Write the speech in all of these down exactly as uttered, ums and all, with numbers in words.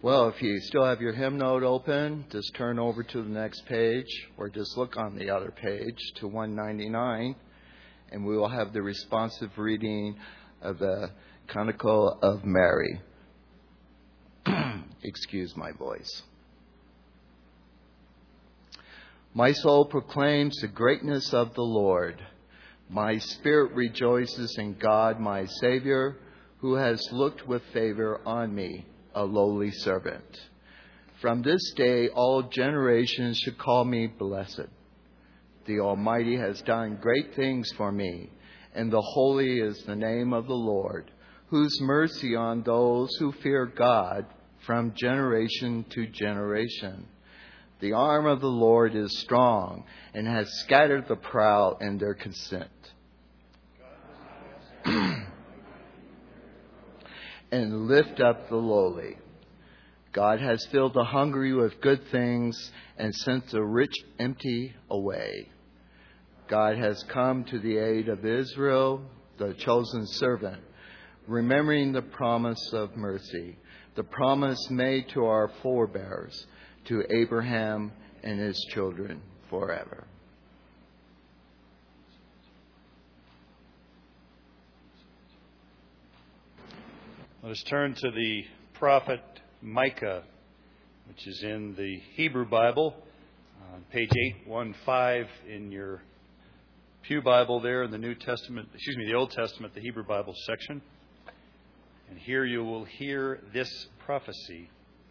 Well, if you still have your hymn note open, just turn over to the next page or just look on the other page to one ninety-nine, and we will have the responsive reading of the Canticle of Mary. Excuse my voice. My soul proclaims the greatness of the Lord. My spirit rejoices in God, my Savior, who has looked with favor on me, a lowly servant. From this day, all generations should call me blessed. The Almighty has done great things for me, and the holy is the name of the Lord, whose mercy on those who fear God from generation to generation. The arm of the Lord is strong and has scattered the proud in their consent. And lift up the lowly. God has filled the hungry with good things and sent the rich empty away. God has come to the aid of Israel, the chosen servant, remembering the promise of mercy, the promise made to our forebears, to Abraham and his children forever. Let us turn to the prophet Micah, which is in the Hebrew Bible, on page eight fifteen in your Pew Bible there in the New Testament, excuse me, the Old Testament, the Hebrew Bible section. And here you will hear this prophecy.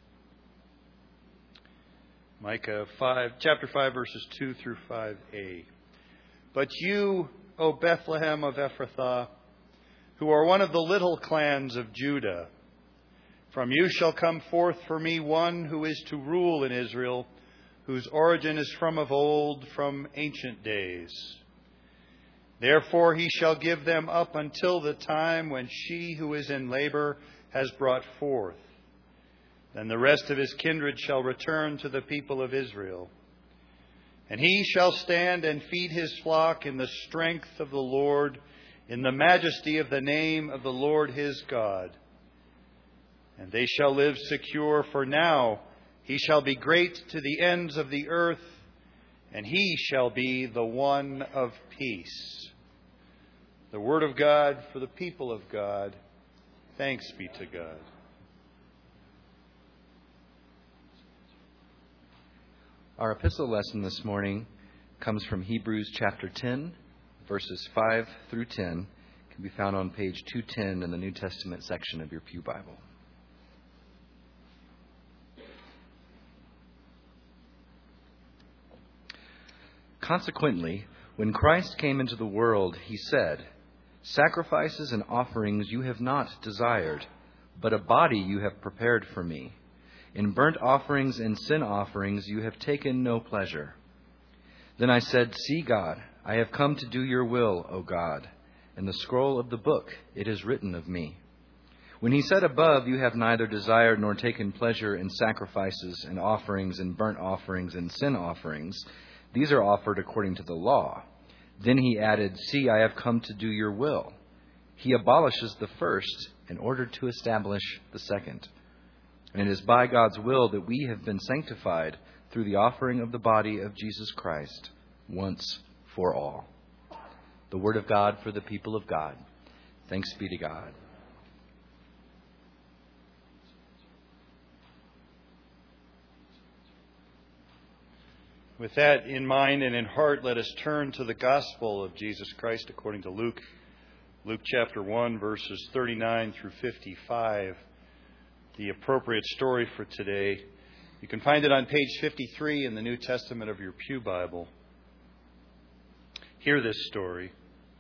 Micah five, chapter five, verses two through five a. But you, O Bethlehem of Ephrathah, who are one of the little clans of Judah, from you shall come forth for me one who is to rule in Israel, whose origin is from of old, from ancient days. Therefore he shall give them up until the time when she who is in labor has brought forth. Then the rest of his kindred shall return to the people of Israel. And he shall stand and feed his flock in the strength of the Lord, in the majesty of the name of the Lord his God. And they shall live secure, for now he shall be great to the ends of the earth, and he shall be the one of peace. The word of God for the people of God. Thanks be to God. Our epistle lesson this morning comes from Hebrews chapter ten, verses five through ten. It can be found on page two ten in the New Testament section of your Pew Bible. Consequently, when Christ came into the world, he said, "Sacrifices and offerings you have not desired, but a body you have prepared for me. In burnt offerings and sin offerings you have taken no pleasure." Then I said, "See, God, I have come to do your will, O God. In the scroll of the book it is written of me." When he said above, "You have neither desired nor taken pleasure in sacrifices and offerings and burnt offerings and sin offerings, these are offered according to the law." Then he added, "See, I have come to do your will." He abolishes the first in order to establish the second. And it is by God's will that we have been sanctified through the offering of the body of Jesus Christ once for all. The word of God for the people of God. Thanks be to God. With that in mind and in heart, let us turn to the gospel of Jesus Christ according to Luke. Luke chapter one, verses thirty-nine through fifty-five. The appropriate story for today. You can find it on page fifty-three in the New Testament of your Pew Bible. Hear this story.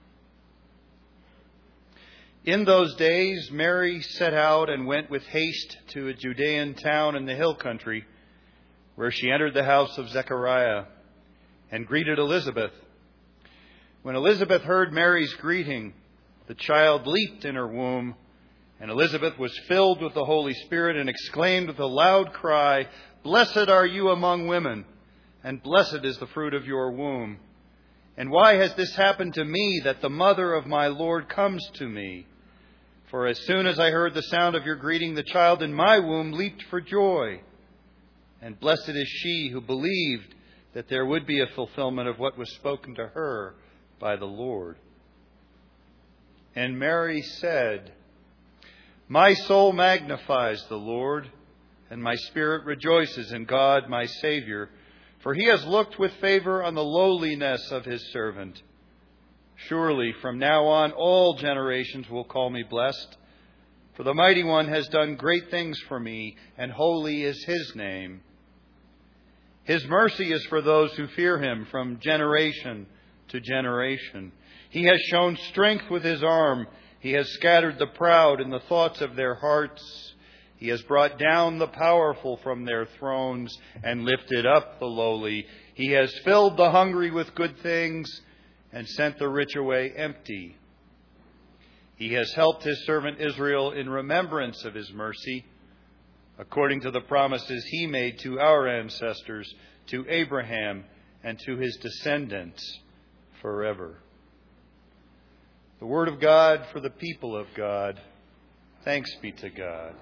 In those days, Mary set out and went with haste to a Judean town in the hill country, where she entered the house of Zechariah and greeted Elizabeth. When Elizabeth heard Mary's greeting, the child leaped in her womb, and Elizabeth was filled with the Holy Spirit and exclaimed with a loud cry, "Blessed are you among women, and blessed is the fruit of your womb. And why has this happened to me, that the mother of my Lord comes to me? For as soon as I heard the sound of your greeting, the child in my womb leaped for joy. And blessed is she who believed that there would be a fulfillment of what was spoken to her by the Lord. And Mary said, My soul magnifies the Lord, and my spirit rejoices in God my Savior, for he has looked with favor on the lowliness of his servant. Surely from now on all generations will call me blessed, for the Mighty One has done great things for me, and holy is his name. His mercy is for those who fear him from generation to generation. He has shown strength with his arm. He has scattered the proud in the thoughts of their hearts. He has brought down the powerful from their thrones and lifted up the lowly. He has filled the hungry with good things and sent the rich away empty. He has helped his servant Israel in remembrance of his mercy, according to the promises he made to our ancestors, to Abraham and to his descendants forever. The word of God for the people of God. Thanks be to God.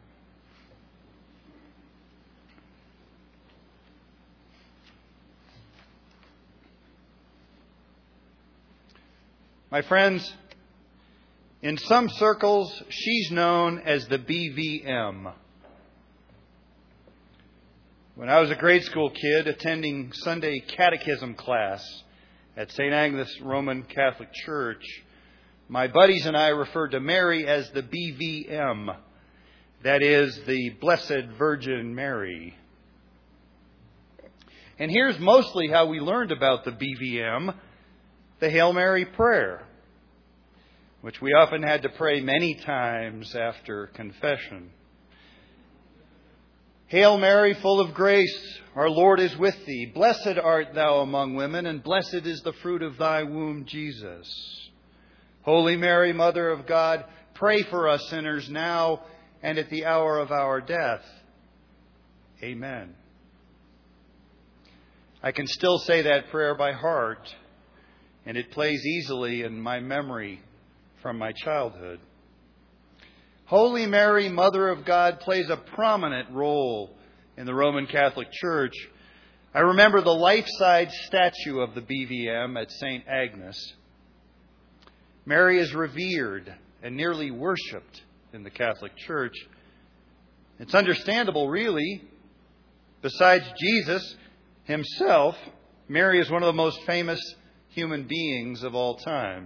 My friends, in some circles, she's known as the B V M. When I was a grade school kid attending Sunday catechism class at Saint Agnes Roman Catholic Church, my buddies and I referred to Mary as the B V M. That is, the Blessed Virgin Mary. And here's mostly how we learned about the B V M. The Hail Mary prayer, which we often had to pray many times after confession. Hail Mary, full of grace, our Lord is with thee. Blessed art thou among women, and blessed is the fruit of thy womb, Jesus. Holy Mary, Mother of God, pray for us sinners now and at the hour of our death. Amen. I can still say that prayer by heart, and it plays easily in my memory from my childhood. Holy Mary, Mother of God, plays a prominent role in the Roman Catholic Church. I remember the life-size statue of the B V M at Saint Agnes. Mary is revered and nearly worshipped in the Catholic Church. It's understandable, really. Besides Jesus himself, Mary is one of the most famous human beings of all time.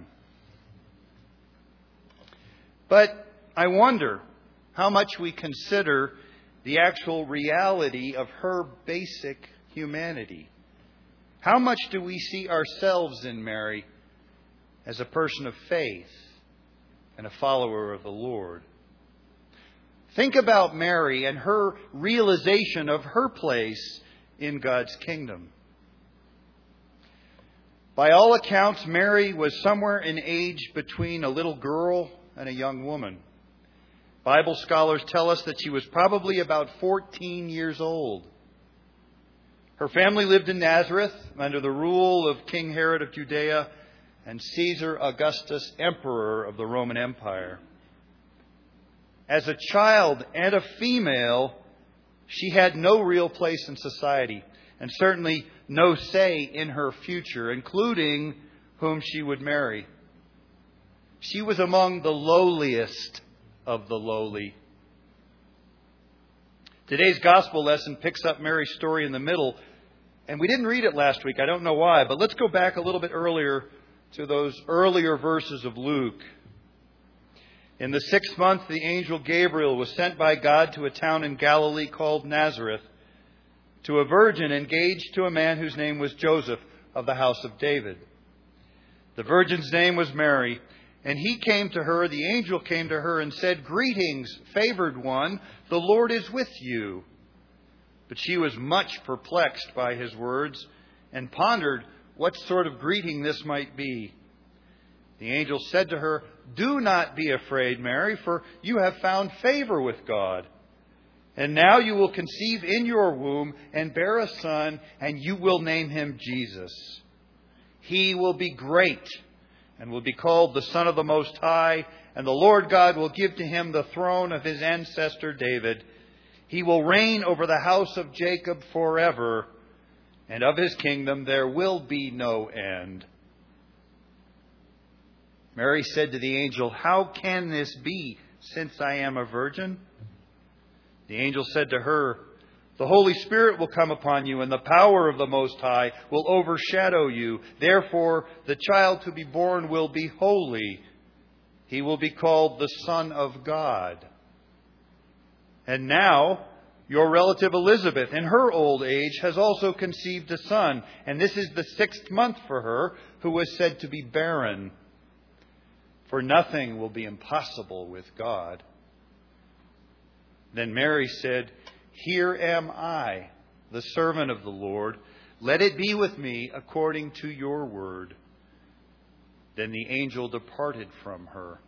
But I wonder how much we consider the actual reality of her basic humanity. How much do we see ourselves in Mary as a person of faith and a follower of the Lord? Think about Mary and her realization of her place in God's kingdom. By all accounts, Mary was somewhere in age between a little girl and a young woman. Bible scholars tell us that she was probably about fourteen years old. Her family lived in Nazareth under the rule of King Herod of Judea and Caesar Augustus, emperor of the Roman Empire. As a child and a female, she had no real place in society, and certainly no say in her future, including whom she would marry. She was among the lowliest of the lowly. Today's gospel lesson picks up Mary's story in the middle, and we didn't read it last week. I don't know why, but let's go back a little bit earlier to those earlier verses of Luke. In the sixth month, the angel Gabriel was sent by God to a town in Galilee called Nazareth, to a virgin engaged to a man whose name was Joseph, of the house of David. The virgin's name was Mary, and he came to her, the angel came to her and said, "Greetings, favored one, the Lord is with you." But she was much perplexed by his words and pondered what sort of greeting this might be. The angel said to her, "Do not be afraid, Mary, for you have found favor with God. And now you will conceive in your womb and bear a son, and you will name him Jesus. He will be great and will be called the Son of the Most High, and the Lord God will give to him the throne of his ancestor David. He will reign over the house of Jacob forever, and of his kingdom there will be no end." Mary said to the angel, "How can this be, since I am a virgin?" The angel said to her, "The Holy Spirit will come upon you, and the power of the Most High will overshadow you. Therefore, the child to be born will be holy. He will be called the Son of God. And now, your relative Elizabeth, in her old age, has also conceived a son, and this is the sixth month for her, who was said to be barren. For nothing will be impossible with God." Then Mary said, "Here am I, the servant of the Lord. Let it be with me according to your word." Then the angel departed from her.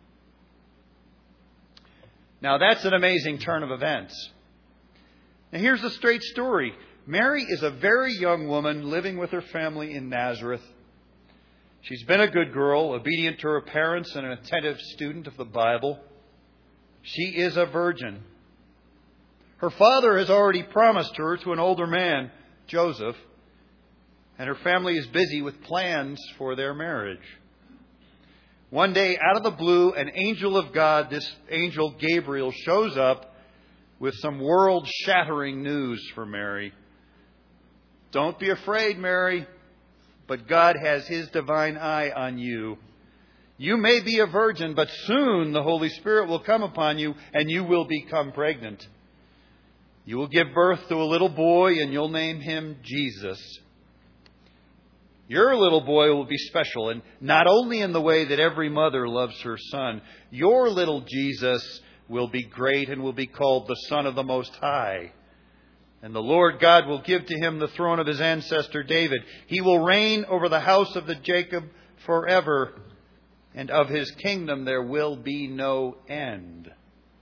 Now that's an amazing turn of events. Now here's the straight story. Mary is a very young woman living with her family in Nazareth. She's been a good girl, obedient to her parents and an attentive student of the Bible. She is a virgin. Her father has already promised her to an older man, Joseph, and her family is busy with plans for their marriage. One day, out of the blue, an angel of God, this angel Gabriel, shows up with some world-shattering news for Mary. "Don't be afraid, Mary, but God has his divine eye on you. You may be a virgin, but soon the Holy Spirit will come upon you and you will become pregnant. You will give birth to a little boy and you'll name him Jesus. Your little boy will be special, and not only in the way that every mother loves her son. Your little Jesus will be great and will be called the Son of the Most High. And the Lord God will give to him the throne of his ancestor David. He will reign over the house of the Jacob forever, and of his kingdom there will be no end."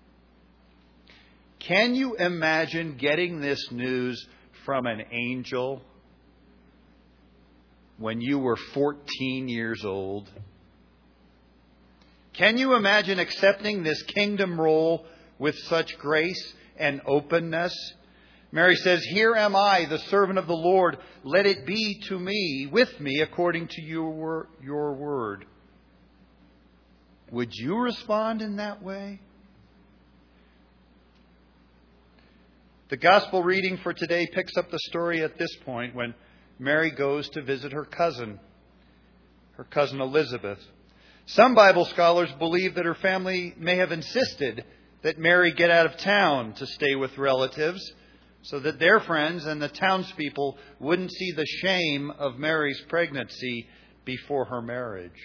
Can you imagine getting this news from an angel when you were fourteen years old? Can you imagine accepting this kingdom role with such grace and openness? Mary says, "Here am I, the servant of the Lord. Let it be to me, with me, according to your, your word." Would you respond in that way? The gospel reading for today picks up the story at this point when Mary goes to visit her cousin, her cousin Elizabeth. Some Bible scholars believe that her family may have insisted that Mary get out of town to stay with relatives, so that their friends and the townspeople wouldn't see the shame of Mary's pregnancy before her marriage.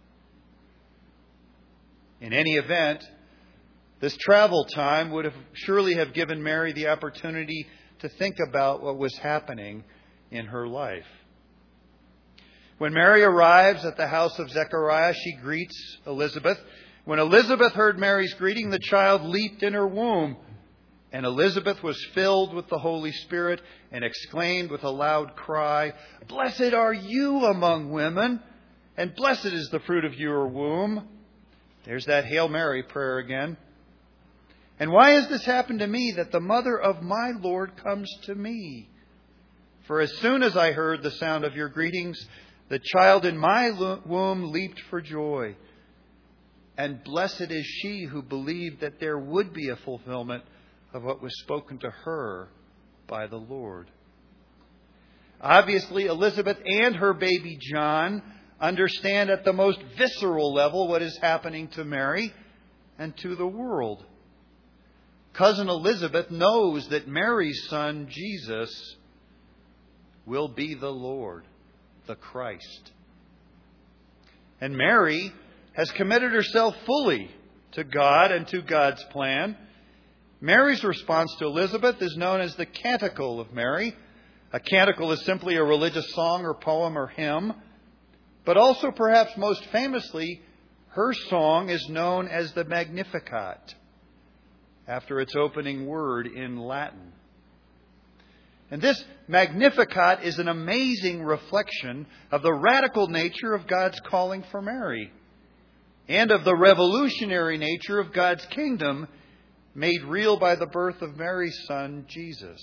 In any event, this travel time would have surely have given Mary the opportunity to think about what was happening in her life. When Mary arrives at the house of Zechariah, she greets Elizabeth. When Elizabeth heard Mary's greeting, the child leaped in her womb. And Elizabeth was filled with the Holy Spirit and exclaimed with a loud cry, "Blessed are you among women, and blessed is the fruit of your womb." There's that Hail Mary prayer again. "And why has this happened to me, that the mother of my Lord comes to me? For as soon as I heard the sound of your greetings, the child in my womb leaped for joy. And blessed is she who believed that there would be a fulfillment of what was spoken to her by the Lord." Obviously, Elizabeth and her baby John understand at the most visceral level what is happening to Mary and to the world. Cousin Elizabeth knows that Mary's son, Jesus, will be the Lord, the Christ. And Mary has committed herself fully to God and to God's plan. Mary's response to Elizabeth is known as the Canticle of Mary. A canticle is simply a religious song or poem or hymn. But also, perhaps most famously, her song is known as the Magnificat, after its opening word in Latin. And this Magnificat is an amazing reflection of the radical nature of God's calling for Mary and of the revolutionary nature of God's kingdom made real by the birth of Mary's son, Jesus.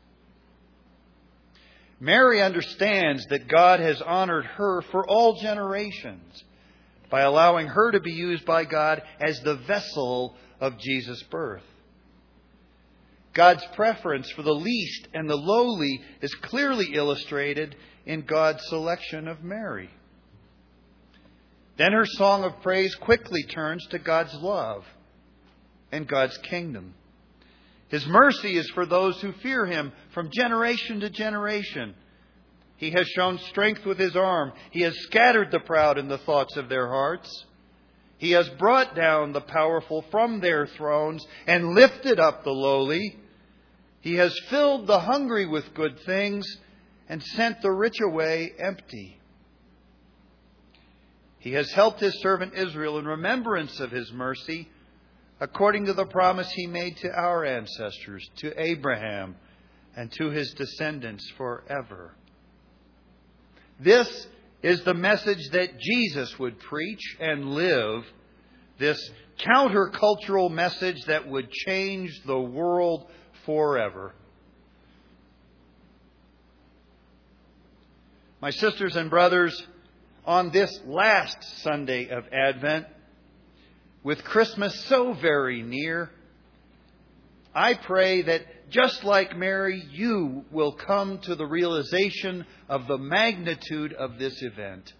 Mary understands that God has honored her for all generations by allowing her to be used by God as the vessel of Jesus' birth. God's preference for the least and the lowly is clearly illustrated in God's selection of Mary. Then her song of praise quickly turns to God's love and God's kingdom. His mercy is for those who fear Him from generation to generation. He has shown strength with His arm. He has scattered the proud in the thoughts of their hearts. He has brought down the powerful from their thrones and lifted up the lowly. He has filled the hungry with good things and sent the rich away empty. He has helped His servant Israel in remembrance of His mercy, according to the promise He made to our ancestors, to Abraham, and to his descendants forever. This is the message that Jesus would preach and live, this countercultural message that would change the world forever. My sisters and brothers, on this last Sunday of Advent, with Christmas so very near, I pray that just like Mary, you will come to the realization of the magnitude of this event.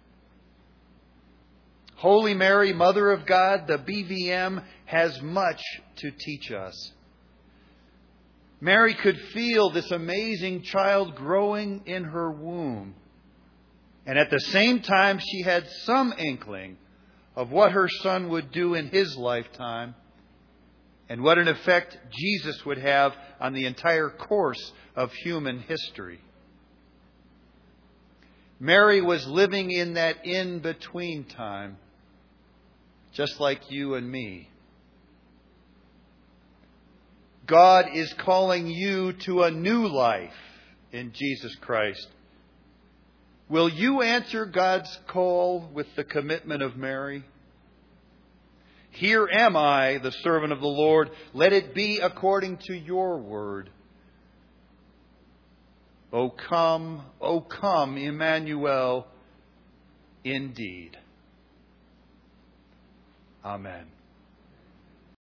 Holy Mary, Mother of God, the B V M has much to teach us. Mary could feel this amazing child growing in her womb. And at the same time, she had some inkling of what her son would do in his lifetime and what an effect Jesus would have on the entire course of human history. Mary was living in that in-between time, just like you and me. God is calling you to a new life in Jesus Christ. Will you answer God's call with the commitment of Mary? Here am I, the servant of the Lord. Let it be according to your word. O come, O come, Emmanuel, indeed. Amen.